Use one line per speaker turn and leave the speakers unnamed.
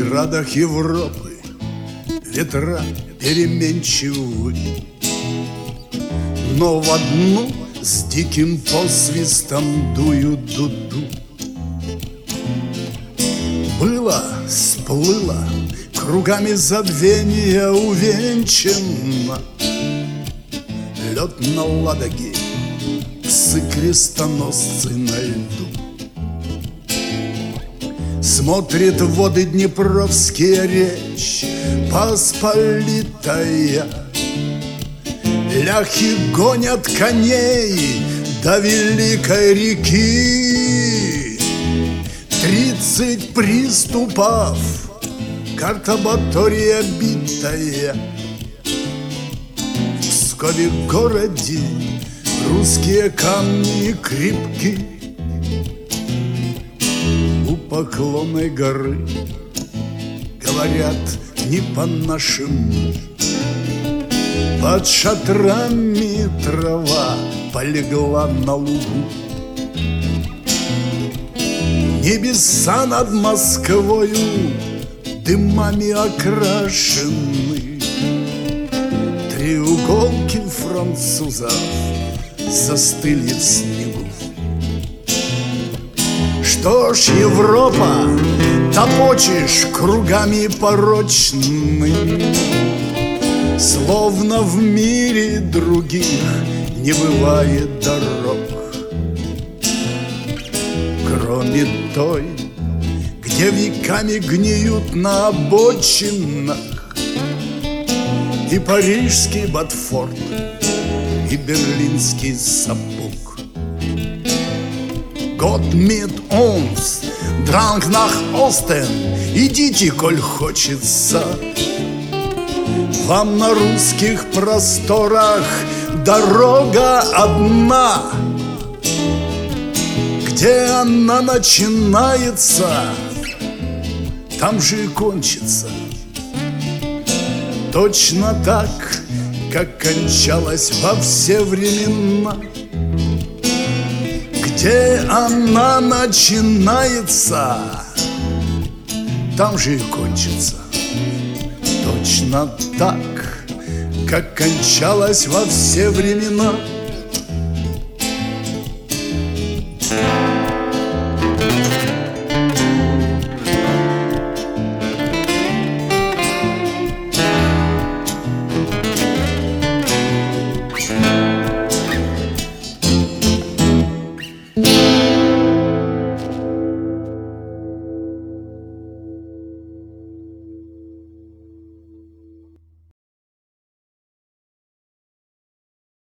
преградах Европы ветра переменчивы, но в одну с диким посвистом дуют дуду. Было, сплыло, кругами забвения увенчано. Лед на Ладоге, псы-крестоносцы на льду. Смотрит в воды Днепровские Речь Посполитая. Ляхи гонят коней до великой реки. 30 приступов, карта Батория битая. В Пскове городе русские камни крепки. У Поклонной горы говорят не по-нашему. Под шатрами трава полегла на лугу. Небеса над Москвою дымами окрашены. Треуголки французов застыли в снегу. Что ж, Европа, топочешь кругами порочными, словно в мире других не бывает дорог, кроме той, где веками гниют на обочинах и парижский Ботфорд, и берлинский сапог. Gott mit uns, Drang nach Osten, идите, коль хочется. Вам на русских просторах дорога одна. Где она начинается, там же и кончится. Точно так, как кончалась во все времена. Где она начинается, там же и кончится. Точно так, как кончалась во все времена.